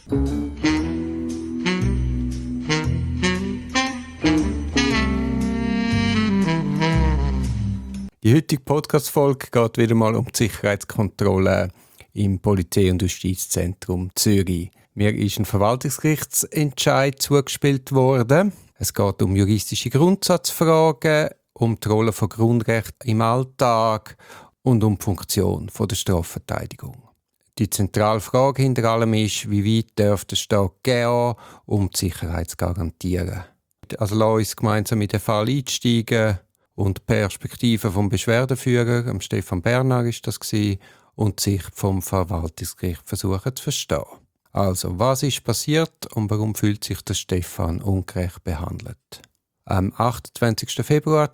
Die heutige Podcast-Folge geht wieder mal um die Sicherheitskontrolle im Polizei- und Justizzentrum Zürich. Mir ist ein Verwaltungsgerichtsentscheid zugespielt worden. Es geht um juristische Grundsatzfragen, um die Rolle von Grundrechten im Alltag und um die Funktion der Strafverteidigung. Die zentrale Frage hinter allem ist, wie weit darf der Staat gehen, um die Sicherheit zu garantieren. Also lass uns gemeinsam in den Fall einsteigen und die Perspektive vom Beschwerdeführer, Stefan Berner ist das gewesen, und die Sicht vom Verwaltungsgericht versuchen zu verstehen. Also, was ist passiert und warum fühlt sich der Stefan ungerecht behandelt? Am 28. Februar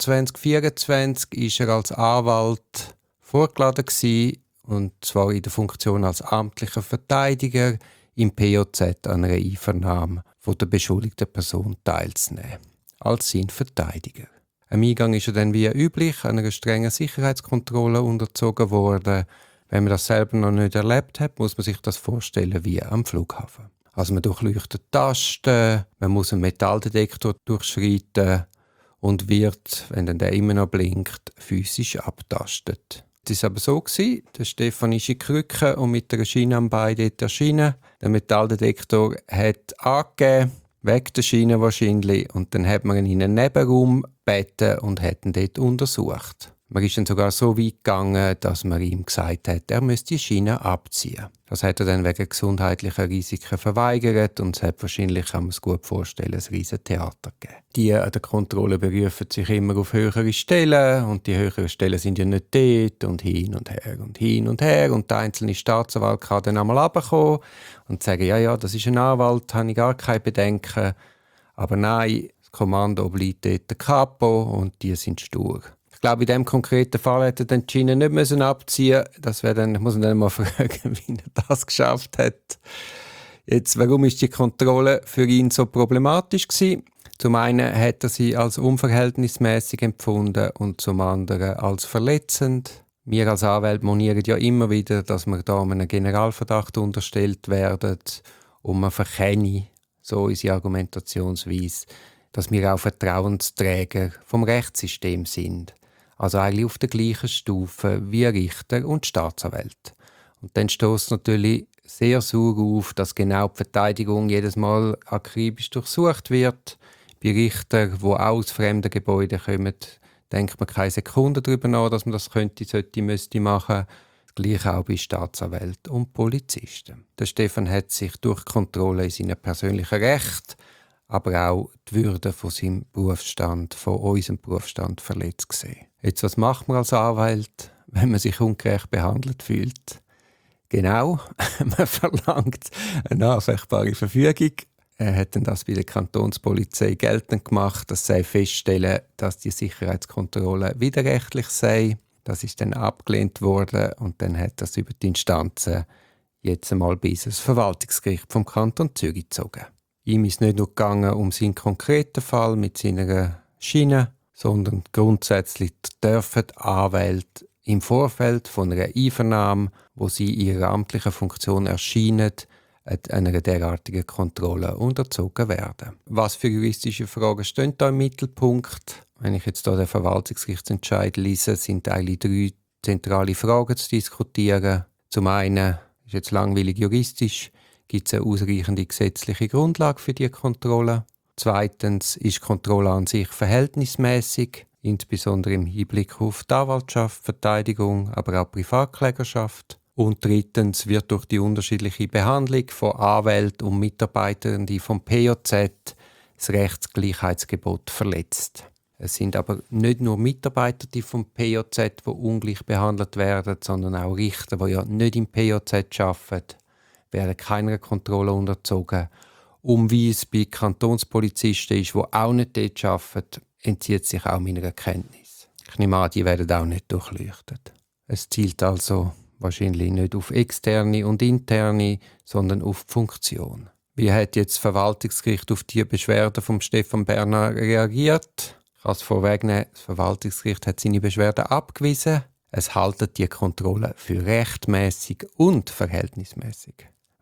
2024 ist er als Anwalt vorgeladen gewesen, und zwar in der Funktion als amtlicher Verteidiger im POZ an einer Einvernahme von der beschuldigten Person teilzunehmen, als sein Verteidiger. Am Eingang ist er dann wie üblich einer strengen Sicherheitskontrolle unterzogen worden. Wenn man das selber noch nicht erlebt hat, muss man sich das vorstellen wie am Flughafen. Also man durchleuchtet Tasten, man muss einen Metalldetektor durchschreiten und wird, wenn dann der immer noch blinkt, physisch abtastet. Es war aber so, der Stefan ist in die Krücke und mit der Schiene am Bein dort erschienen. Der Metalldetektor hat angegeben, weg der Schiene wahrscheinlich, und dann hat man ihn in einen Nebenraum gebeten und hat ihn dort untersucht. Man ist dann sogar so weit gegangen, dass man ihm gesagt hat, er müsste die Schiene abziehen. Das hat er dann wegen gesundheitlicher Risiken verweigert und es hat wahrscheinlich, kann man es gut vorstellen, ein riesen Theater gegeben. Die an der Kontrolle berufen sich immer auf höhere Stellen und die höheren Stellen sind ja nicht dort und hin und her und hin und her und der einzelne Staatsanwalt kann dann einmal runterkommen und sagen, ja, das ist ein Anwalt, habe ich gar keine Bedenken. Aber nein, das Kommando obliegt dort der Capo und die sind stur. Ich glaube, in diesem konkreten Fall hätte er dann die Schiene nicht abziehen müssen. Das wäre dann, ich muss ihn dann mal fragen, wie er das geschafft hat. Jetzt, warum ist die Kontrolle für ihn so problematisch gewesen? Zum einen hat er sie als unverhältnismäßig empfunden und zum anderen als verletzend. Wir als Anwälte monieren ja immer wieder, dass wir da einem Generalverdacht unterstellt werden und man verkenne, so unsere Argumentationsweise, dass wir auch Vertrauensträger vom Rechtssystem sind. Also eigentlich auf der gleichen Stufe wie Richter und Staatsanwälte. Und dann stößt natürlich sehr sauer auf, dass genau die Verteidigung jedes Mal akribisch durchsucht wird. Bei Richtern, die auch aus fremden Gebäuden kommen, denkt man keine Sekunde darüber nach, dass man das müsste machen. Das Gleiche auch bei Staatsanwälten und Polizisten. Der Stefan hat sich durch Kontrolle in seinen persönlichen Rechten, aber auch die Würde von seinem Berufsstand, von unserem Berufsstand verletzt gesehen. Jetzt, was macht man als Anwalt, wenn man sich ungerecht behandelt fühlt? Genau, man verlangt eine anfechtbare Verfügung. Er hat dann das bei der Kantonspolizei geltend gemacht, dass sie feststellen, dass die Sicherheitskontrolle widerrechtlich sei. Das ist dann abgelehnt worden und dann hat das über die Instanzen jetzt einmal bis ins Verwaltungsgericht vom Kanton Zürich gezogen. Ihm ist nicht nur gegangen um seinen konkreten Fall mit seiner Schiene, sondern grundsätzlich dürfen Anwälte im Vorfeld von einer Einvernahme, wo sie ihrer amtlichen Funktion erscheinen, einer derartigen Kontrolle unterzogen werden. Was für juristische Fragen stehen da im Mittelpunkt? Wenn ich jetzt hier den Verwaltungsgerichtsentscheid lese, sind eigentlich 3 zentrale Fragen zu diskutieren. Zum einen, ist jetzt langweilig juristisch, gibt es eine ausreichende gesetzliche Grundlage für die Kontrolle? Zweitens, ist die Kontrolle an sich verhältnismäßig, insbesondere im Hinblick auf die Anwaltschaft, Verteidigung, aber auch Privatklägerschaft? Und drittens, wird durch die unterschiedliche Behandlung von Anwälten und Mitarbeitern vom POZ das Rechtsgleichheitsgebot verletzt. Es sind aber nicht nur Mitarbeiter vom POZ, die ungleich behandelt werden, sondern auch Richter, die ja nicht im POZ arbeiten, werden keiner Kontrolle unterzogen. Wie es bei Kantonspolizisten ist, die auch nicht dort arbeiten, entzieht sich auch meiner Kenntnis. Ich nehme an, die werden auch nicht durchleuchtet. Es zielt also wahrscheinlich nicht auf externe und interne, sondern auf die Funktion. Wie hat jetzt das Verwaltungsgericht auf die Beschwerde von Stefan Berner reagiert? Ich kann es vorwegnehmen, das Verwaltungsgericht hat seine Beschwerde abgewiesen. Es haltet die Kontrolle für rechtmäßig und verhältnismäßig.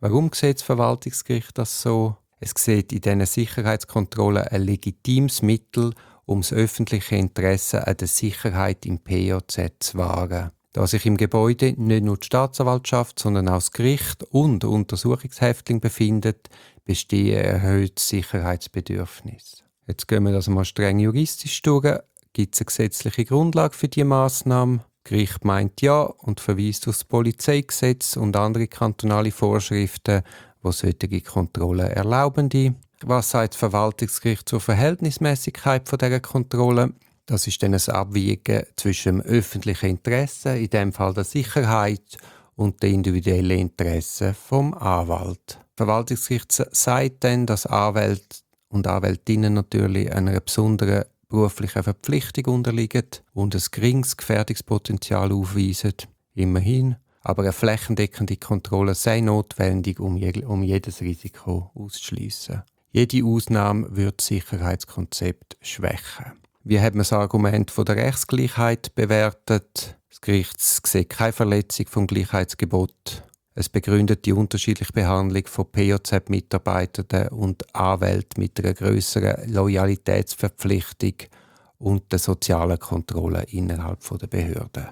Warum sieht das Verwaltungsgericht das so? Es sieht in diesen Sicherheitskontrollen ein legitimes Mittel, um das öffentliche Interesse an der Sicherheit im POZ zu wahren. Da sich im Gebäude nicht nur die Staatsanwaltschaft, sondern auch das Gericht und Untersuchungshäftling befindet, besteht ein erhöhtes Sicherheitsbedürfnis. Jetzt gehen wir das mal streng juristisch durch. Gibt es eine gesetzliche Grundlage für diese Massnahme? Das Gericht meint ja und verweist auf das Polizeigesetz und andere kantonale Vorschriften, die solche Kontrollen erlauben. Was sagt das Verwaltungsgericht zur Verhältnismäßigkeit dieser Kontrolle? Das ist dann ein Abwägen zwischen dem öffentlichen Interesse, in diesem Fall der Sicherheit, und den individuellen Interessen vom Anwalt. Das Verwaltungsgericht sagt dann, dass Anwälte und Anwältinnen natürlich einer besonderen beruflichen Verpflichtung unterliegen und ein geringes Gefährdungspotenzial aufweisen. Immerhin. Aber eine flächendeckende Kontrolle sei notwendig, um jedes Risiko auszuschliessen. Jede Ausnahme wird das Sicherheitskonzept schwächen. Wie hat man das Argument der Rechtsgleichheit bewertet? Das Gericht sieht keine Verletzung vom Gleichheitsgebot. Es begründet die unterschiedliche Behandlung von POZ-Mitarbeitenden und Anwälten mit einer grösseren Loyalitätsverpflichtung und der sozialen Kontrolle innerhalb der Behörden.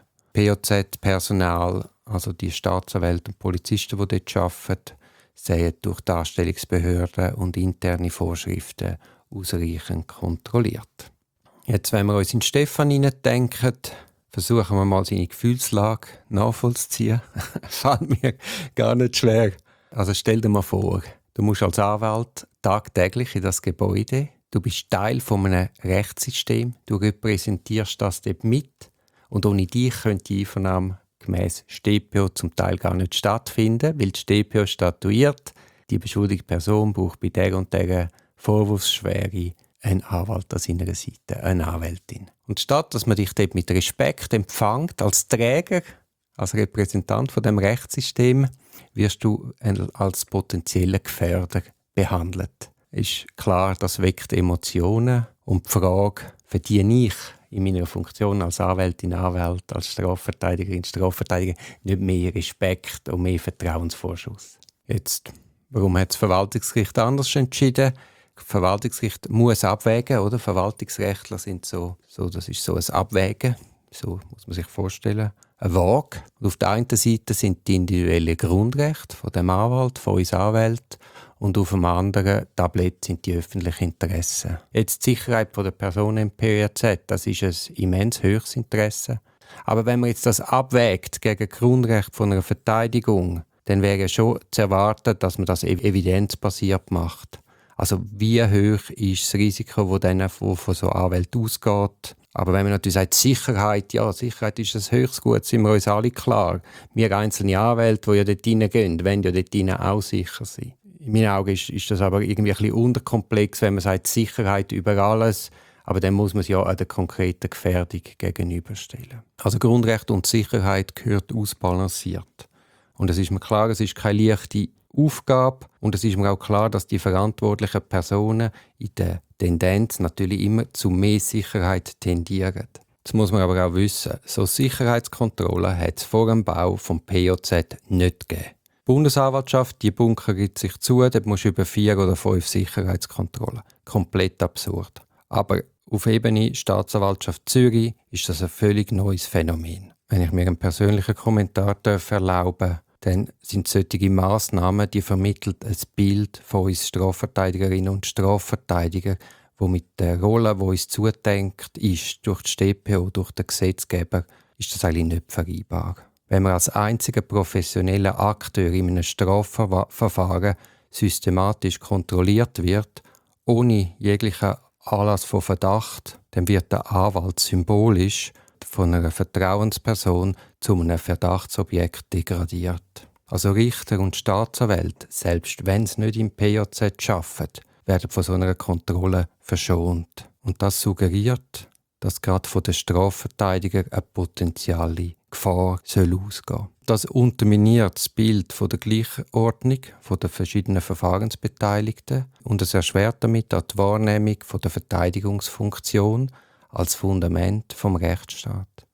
POZ-Personal, also die Staatsanwälte und Polizisten, die dort arbeiten, sehen durch Darstellungsbehörden und interne Vorschriften ausreichend kontrolliert. Jetzt, wenn wir uns in Stefan hineindenken, versuchen wir mal seine Gefühlslage nachvollziehen. Fällt mir gar nicht schwer. Also stell dir mal vor, du musst als Anwalt tagtäglich in das Gebäude. Du bist Teil von einem Rechtssystem. Du repräsentierst das dort mit. Und ohne dich könnte die Einvernahme gemäss StPO zum Teil gar nicht stattfinden, weil die StPO statuiert, die beschuldigte Person braucht bei der und der Vorwurfsschwere einen Anwalt an seiner Seite, eine Anwältin. Und statt dass man dich dort mit Respekt empfängt, als Träger, als Repräsentant von dem Rechtssystem, wirst du als potenzieller Gefährder behandelt. Ist klar, das weckt Emotionen und die Frage, verdiene ich in meiner Funktion als Anwältin, Anwalt, als Strafverteidigerin, Strafverteidiger nicht mehr Respekt und mehr Vertrauensvorschuss. Jetzt, warum hat das Verwaltungsgericht anders entschieden? Das Verwaltungsgericht muss abwägen, oder? Verwaltungsrechtler sind das ist so ein Abwägen, so muss man sich vorstellen, eine Waage. Und auf der einen Seite sind die individuellen Grundrechte von dem Anwalt, von uns Anwälten, und auf dem anderen Tablett sind die öffentlichen Interessen. Jetzt die Sicherheit der Personen im POZ, das ist ein immens hohes Interesse. Aber wenn man jetzt das abwägt gegen Grundrechte von einer Verteidigung, dann wäre schon zu erwarten, dass man das evidenzbasiert macht. Also wie hoch ist das Risiko, das von so Anwälten ausgeht? Aber wenn man natürlich sagt, Sicherheit ist ein höchstes Gut, sind wir uns alle klar. Wir einzelne Anwälte, die ja dort reingehen, wollen ja dort auch sicher sein. In meinen Augen ist das aber irgendwie ein bisschen unterkomplex, wenn man sagt, Sicherheit über alles. Aber dann muss man es ja an der konkreten Gefährdung gegenüberstellen. Also Grundrecht und Sicherheit gehört ausbalanciert. Und es ist mir klar, es ist keine leichte Aufgabe. Und es ist mir auch klar, dass die verantwortlichen Personen in der Tendenz natürlich immer zu mehr Sicherheit tendieren. Das muss man aber auch wissen. So Sicherheitskontrollen hat es vor dem Bau vom POZ nicht gegeben. Die Bundesanwaltschaft, die Bunker gibt sich zu, dort musst du über 4 oder 5 Sicherheitskontrollen. Komplett absurd. Aber auf Ebene Staatsanwaltschaft Zürich ist das ein völlig neues Phänomen. Wenn ich mir einen persönlichen Kommentar erlauben darf, dann sind solche Massnahmen, die vermittelt ein Bild von uns Strafverteidigerinnen und Strafverteidiger, wo mit der Rolle, die uns zudenkt ist, durch die StPO, durch den Gesetzgeber, ist das eigentlich nicht vereinbar. Wenn man als einziger professioneller Akteur in einem Strafverfahren systematisch kontrolliert wird, ohne jeglichen Anlass von Verdacht, dann wird der Anwalt symbolisch von einer Vertrauensperson zu einem Verdachtsobjekt degradiert. Also Richter und Staatsanwälte, selbst wenn sie nicht im POZ arbeiten, werden von so einer Kontrolle verschont. Und das suggeriert, dass gerade von den Strafverteidigern eine potenzielle Gefahr ausgehen soll. Das unterminiert das Bild von der Gleichordnung der verschiedenen Verfahrensbeteiligten und es erschwert damit auch die Wahrnehmung von der Verteidigungsfunktion als Fundament vom Rechtsstaat.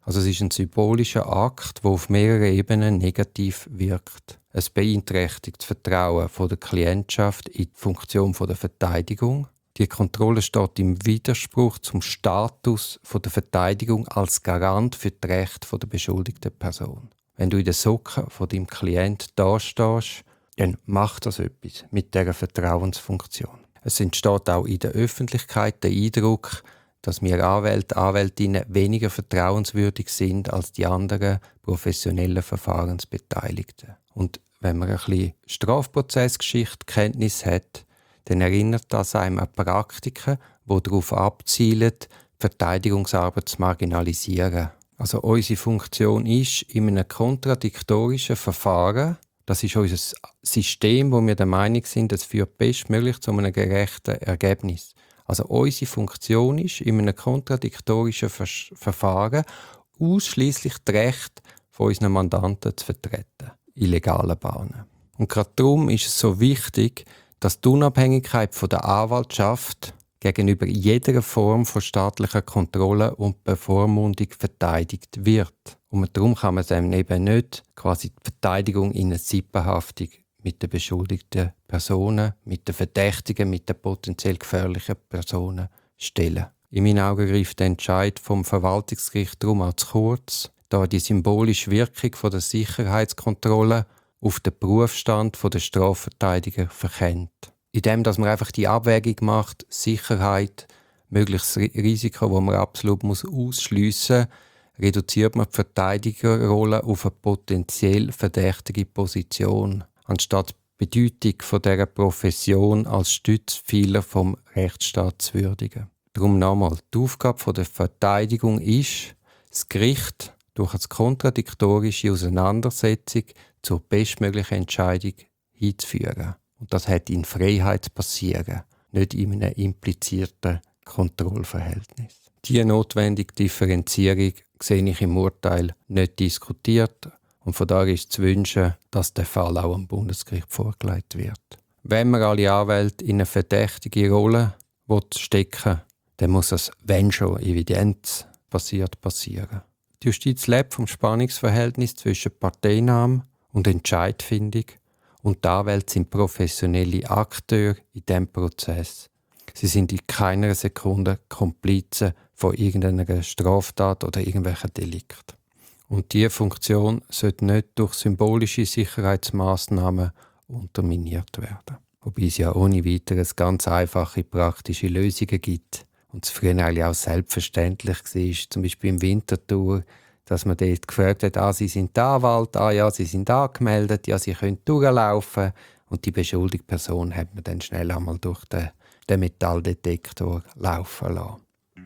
Also es ist ein symbolischer Akt, der auf mehreren Ebenen negativ wirkt. Es beeinträchtigt das Vertrauen der Klientschaft in die Funktion der Verteidigung. Die Kontrolle steht im Widerspruch zum Status der Verteidigung als Garant für die Rechte der beschuldigten Person. Wenn du in den Socken von deinem Klient dastehst, dann macht das etwas mit dieser Vertrauensfunktion. Es entsteht auch in der Öffentlichkeit der Eindruck, dass wir Anwälte, Anwältinnen weniger vertrauenswürdig sind als die anderen professionellen Verfahrensbeteiligten. Und wenn man ein bisschen Strafprozessgeschichte Kenntnis hat, dann erinnert das einem an Praktiken, die darauf abzielen, die Verteidigungsarbeit zu marginalisieren. Also unsere Funktion ist, in einem kontradiktorischen Verfahren, das ist unser System, wo wir der Meinung sind, es führt bestmöglich zu einem gerechten Ergebnis. Also unsere Funktion ist, in einem kontradiktorischen Verfahren ausschließlich die Rechte von unseren Mandanten zu vertreten, in legalen Bahnen. Und gerade darum ist es so wichtig, dass die Unabhängigkeit der Anwaltschaft gegenüber jeder Form von staatlicher Kontrolle und Bevormundung verteidigt wird. Und darum kann man dem eben nicht quasi die Verteidigung in eine Sippenhaftung mit den beschuldigten Personen, mit den Verdächtigen, mit den potenziell gefährlichen Personen stellen. In meinen Augen greift der Entscheid vom Verwaltungsgericht darum auch zu kurz, da die symbolische Wirkung der Sicherheitskontrolle auf den Berufsstand der Strafverteidiger verkennt. Indem dass man einfach die Abwägung macht, Sicherheit, mögliches Risiko, das man absolut ausschliessen muss, reduziert man die Verteidigerrolle auf eine potenziell verdächtige Position, anstatt die Bedeutung dieser Profession als Stützpfeiler vom Rechtsstaat zu würdigen. Darum nochmal, die Aufgabe der Verteidigung ist, das Gericht durch eine kontradiktorische Auseinandersetzung zur bestmöglichen Entscheidung hinzuführen. Und das hat in Freiheit zu passieren, nicht in einem implizierten Kontrollverhältnis. Diese notwendige Differenzierung sehe ich im Urteil nicht diskutiert und von daher ist zu wünschen, dass der Fall auch am Bundesgericht vorgelegt wird. Wenn man alle Anwälte in eine verdächtige Rolle stecken will, dann muss das, wenn schon, evidenzbasiert passieren. Die Justiz lebt vom Spannungsverhältnis zwischen Parteinahme und Entscheidfindung und die Anwälte sind professionelle Akteure in diesem Prozess. Sie sind in keiner Sekunde Komplizen von irgendeiner Straftat oder irgendwelchen Delikt. Und diese Funktion sollte nicht durch symbolische Sicherheitsmaßnahmen unterminiert werden. Wobei es ja ohne weiteres ganz einfache praktische Lösungen gibt. Und es früher eigentlich auch selbstverständlich war, zum Beispiel im Winterthur, dass man dort gefragt hat, Sie sind der Anwalt, ja, Sie sind angemeldet, ja, Sie können durchlaufen. Und die beschuldigte Person hat man dann schnell einmal durch den Metalldetektor laufen lassen.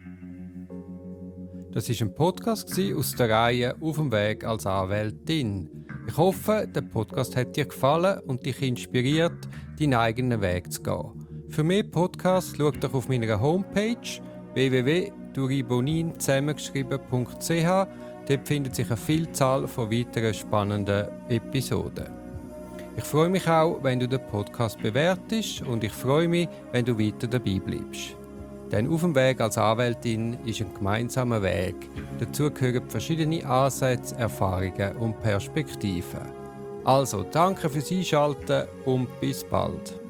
Das war ein Podcast aus der Reihe «Auf dem Weg als Anwältin». Ich hoffe, der Podcast hat dir gefallen und dich inspiriert, deinen eigenen Weg zu gehen. Für mehr Podcasts schau doch auf meiner Homepage www.duribonin zusammengeschrieben.ch. Dort findet sich eine Vielzahl von weiteren spannenden Episoden. Ich freue mich auch, wenn du den Podcast bewertest und ich freue mich, wenn du weiter dabei bleibst. Denn auf dem Weg als Anwältin ist ein gemeinsamer Weg. Dazu gehören verschiedene Ansätze, Erfahrungen und Perspektiven. Also, danke fürs Einschalten und bis bald.